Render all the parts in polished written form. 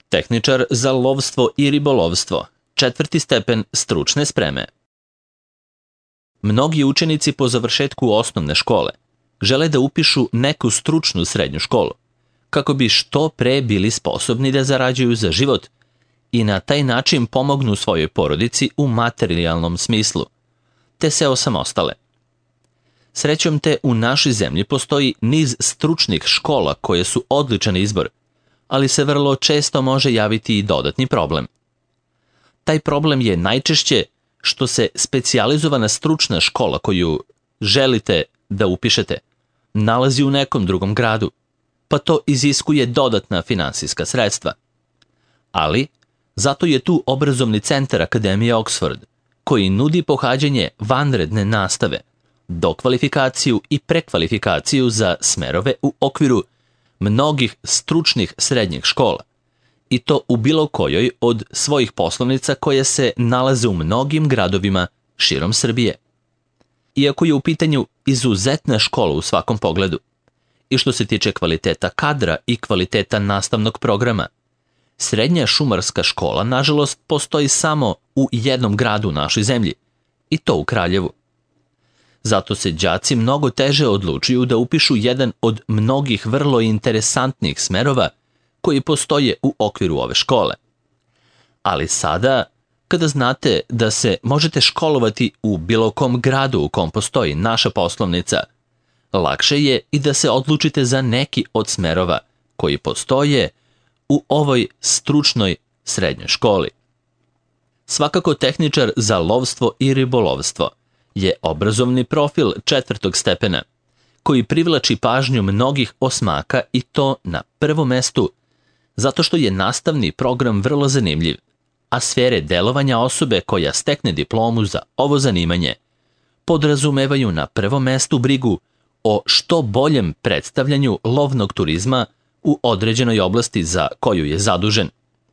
Tehničar za lovstvo i ribolovstvo, 4. stepen stručne spreme. Mnogi učenici po završetku osnovne škole žele da upišu neku stručnu srednju školu, kako bi što pre bili sposobni da zarađuju za život i na taj način pomognu svojoj porodici u materijalnom smislu, te se osamostale. Srećom te u našoj zemlji postoji niz stručnih škola koje su odličan izbor, ali se vrlo često može javiti i dodatni problem. Taj problem je najčešće što se specijalizovana stručna škola koju želite da upišete nalazi u nekom drugom gradu, pa to iziskuje dodatna finansijska sredstva. Ali, zato je tu obrazovni centar Akademije Oxford, koji nudi pohađanje vanredne nastave, dokvalifikaciju i prekvalifikaciju za smerove u okviru mnogih stručnih srednjih škola, i to u bilo kojoj od svojih poslovnica koje se nalaze u mnogim gradovima širom Srbije. Iako je u pitanju izuzetna škola u svakom pogledu, i što se tiče kvaliteta kadra i kvaliteta nastavnog programa, srednja šumarska škola, nažalost, postoji samo u jednom gradu u našoj zemlji, i to u Kraljevu. Zato se đaci mnogo teže odlučuju da upišu jedan od mnogih vrlo interesantnih smerova koji postoje u okviru ove škole. Ali sada, kada znate da se možete školovati u bilo kom gradu u kom postoji naša poslovnica, lakše je i da se odlučite za neki od smerova koji postoje u ovoj stručnoj srednjoj školi. Svakako tehničar za lovstvo i ribolovstvo je obrazovni profil 4. stepena, koji privlači pažnju mnogih osmaka i to na prvom mestu, zato što je nastavni program vrlo zanimljiv, a sfere delovanja osobe koja stekne diplomu za ovo zanimanje podrazumevaju na prvom mestu brigu o što boljem predstavljanju lovnog turizma u određenoj oblasti za koju je zadužen,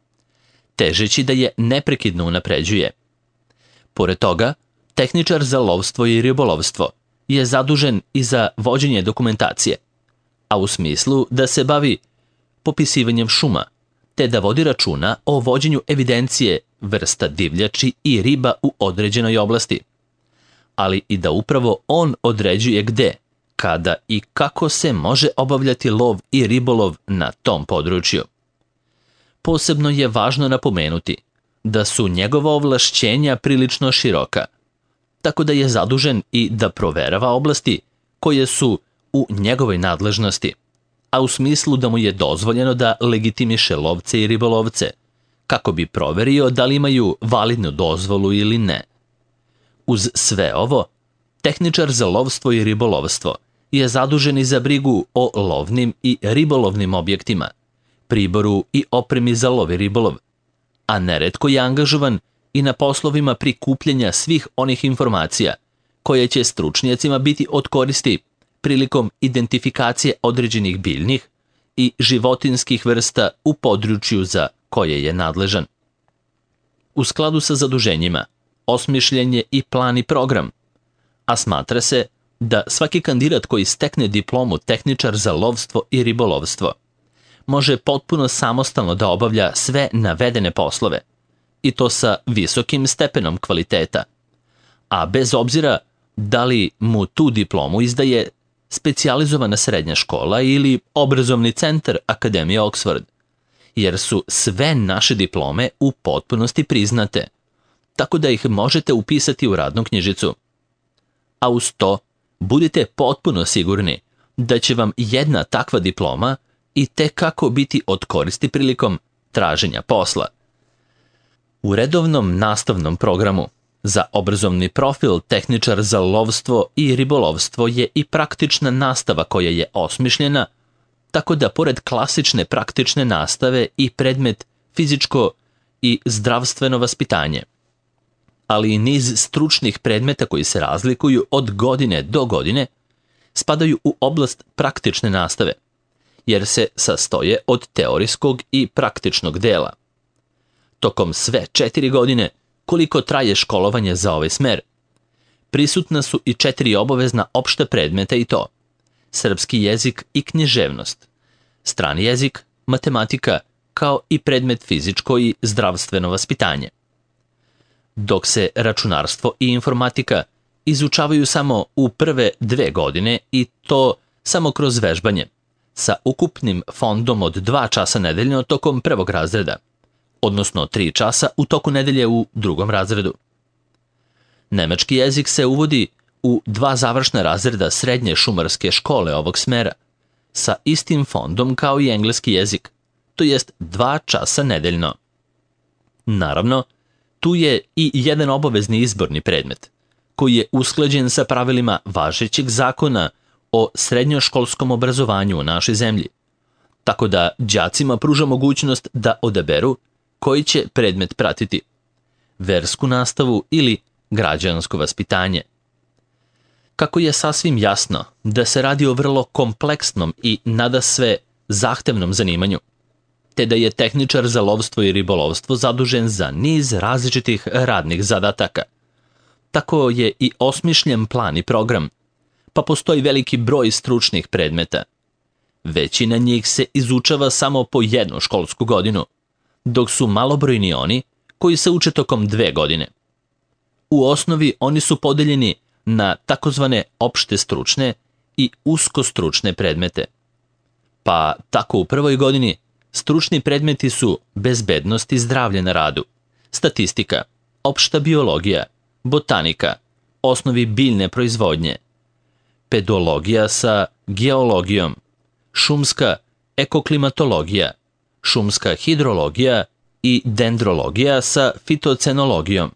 težeći da je neprekidno unapređuje. Pored toga, tehničar za lovstvo i ribolovstvo je zadužen i za vođenje dokumentacije, a u smislu da se bavi popisivanjem šuma, te da vodi računa o vođenju evidencije vrsta divljači i riba u određenoj oblasti, ali i da upravo on određuje gde, kada i kako se može obavljati lov i ribolov na tom području. Posebno je važno napomenuti da su njegova ovlašćenja prilično široka, tako da je zadužen i da proverava oblasti koje su u njegovoj nadležnosti, a u smislu da mu je dozvoljeno da legitimiše lovce i ribolovce, kako bi proverio da li imaju validnu dozvolu ili ne. Uz sve ovo, tehničar za lovstvo i ribolovstvo je zadužen i za brigu o lovnim i ribolovnim objektima, priboru i opremi za lov i ribolov, a neretko je angažovan i na poslovima prikupljanja svih onih informacija koje će stručnjacima biti od koristi prilikom identifikacije određenih biljnih i životinskih vrsta u području za koje je nadležan. U skladu sa zaduženjima, osmišljen je i plan i program, a smatra se da svaki kandidat koji stekne diplomu tehničar za lovstvo i ribolovstvo može potpuno samostalno da obavlja sve navedene poslove, i to sa visokim stepenom kvaliteta, a bez obzira da li mu tu diplomu izdaje specijalizovana srednja škola ili obrazovni centar Akademije Oxford, jer su sve naše diplome u potpunosti priznate, tako da ih možete upisati u radnu knjižicu. A uz to, budite potpuno sigurni da će vam jedna takva diploma i tekako biti od koristi prilikom traženja posla. U redovnom nastavnom programu za obrazovni profil tehničar za lovstvo i ribolovstvo je i praktična nastava koja je osmišljena, tako da pored klasične praktične nastave i predmet fizičko i zdravstveno vaspitanje, ali i niz stručnih predmeta koji se razlikuju od godine do godine, spadaju u oblast praktične nastave, jer se sastoje od teorijskog i praktičnog dela. Tokom sve 4 godine, koliko traje školovanje za ovaj smer, prisutna su i 4 obavezna opšta predmeta, i to srpski jezik i književnost, strani jezik, matematika kao i predmet fizičko i zdravstveno vaspitanje. Dok se računarstvo i informatika izučavaju samo u prve 2 godine i to samo kroz vežbanje, sa ukupnim fondom od 2 časa nedeljno tokom 1. razreda, odnosno 3 časa u toku nedelje u 2. razredu. Nemački jezik se uvodi u 2 završna razreda srednje šumarske škole ovog smera, sa istim fondom kao i engleski jezik, to jest 2 časa nedeljno. Naravno, tu je i jedan obavezni izborni predmet, koji je usklađen sa pravilima važećeg zakona o srednjoškolskom obrazovanju u našoj zemlji, tako da đacima pruža mogućnost da odaberu koji će predmet pratiti, versku nastavu ili građansko vaspitanje. Kako je sasvim jasno da se radi o vrlo kompleksnom i nadasve zahtevnom zanimanju, te da je tehničar za lovstvo i ribolovstvo zadužen za niz različitih radnih zadataka. Tako je i osmišljen plan i program, pa postoji veliki broj stručnih predmeta. Većina njih se izučava samo po 1 školsku godinu, dok su malobrojni oni koji se uče tokom 2 godine. U osnovi oni su podeljeni na takozvane opšte stručne i uskostručne predmete. Pa tako u prvoj godini stručni predmeti su bezbednost i zdravlje na radu, statistika, opšta biologija, botanika, osnovi biljne proizvodnje, pedologija sa geologijom, šumska ekoklimatologija, šumska hidrologija i dendrologija sa fitocenologijom.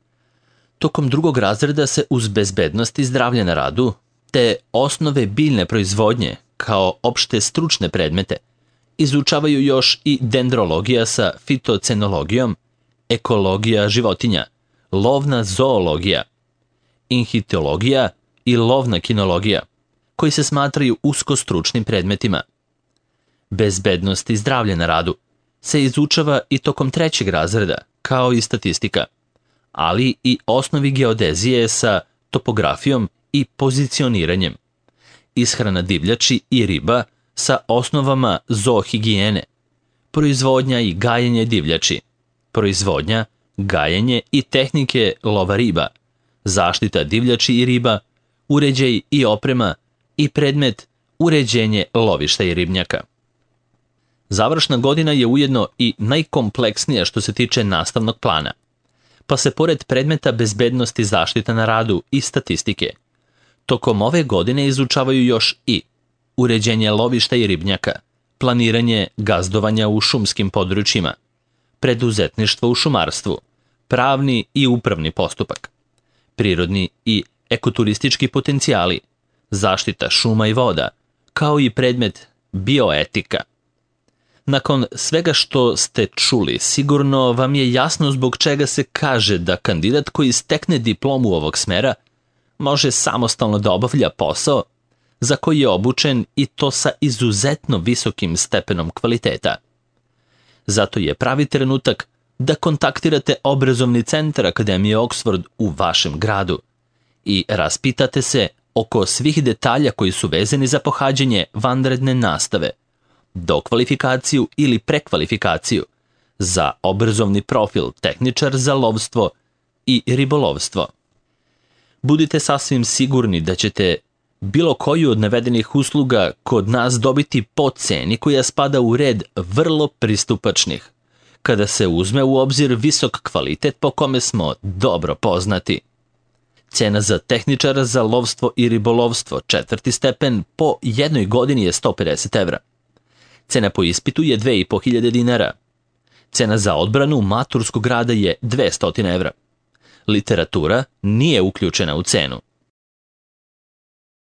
Tokom 2. razreda se uz bezbednost i zdravlje na radu, te osnove biljne proizvodnje kao opšte stručne predmete, izučavaju još i dendrologija sa fitocenologijom, ekologija životinja, lovna zoologija, inhitologija i lovna kinologija, koji se smatraju uskostručnim predmetima. Bezbednost i zdravlje na radu se izučava i tokom 3. razreda, kao i statistika, ali i osnovi geodezije sa topografijom i pozicioniranjem, ishrana divljači i riba sa osnovama zoohigijene, proizvodnja i gajenje divljači, proizvodnja, gajenje i tehnike lova riba, zaštita divljači i riba, uređaj i oprema i predmet uređenje lovišta i ribnjaka. Završna godina je ujedno i najkompleksnija što se tiče nastavnog plana, pa se pored predmeta bezbednosti, zaštita na radu i statistike, tokom ove godine izučavaju još i uređenje lovišta i ribnjaka, planiranje gazdovanja u šumskim područjima, preduzetništvo u šumarstvu, pravni i upravni postupak, prirodni i ekoturistički potencijali, zaštita šuma i voda, kao i predmet bioetika. Nakon svega što ste čuli, sigurno vam je jasno zbog čega se kaže da kandidat koji stekne diplomu ovog smera može samostalno da obavlja posao za koji je obučen i to sa izuzetno visokim stepenom kvaliteta. Zato je pravi trenutak da kontaktirate obrazovni centar Akademije Oxford u vašem gradu i raspitate se oko svih detalja koji su vezani za pohađanje vanredne nastave, dokvalifikaciju ili prekvalifikaciju za obrazovni profil tehničar za lovstvo i ribolovstvo. Budite sasvim sigurni da ćete bilo koju od navedenih usluga kod nas dobiti po ceni koja spada u red vrlo pristupačnih, kada se uzme u obzir visok kvalitet po kome smo dobro poznati. Cena za tehničara za lovstvo i ribolovstvo 4. stepen po 1 godini je 150 evra. Cena po ispitu je 2500 dinara. Cena za odbranu maturskog rada je 200 evra. Literatura nije uključena u cenu.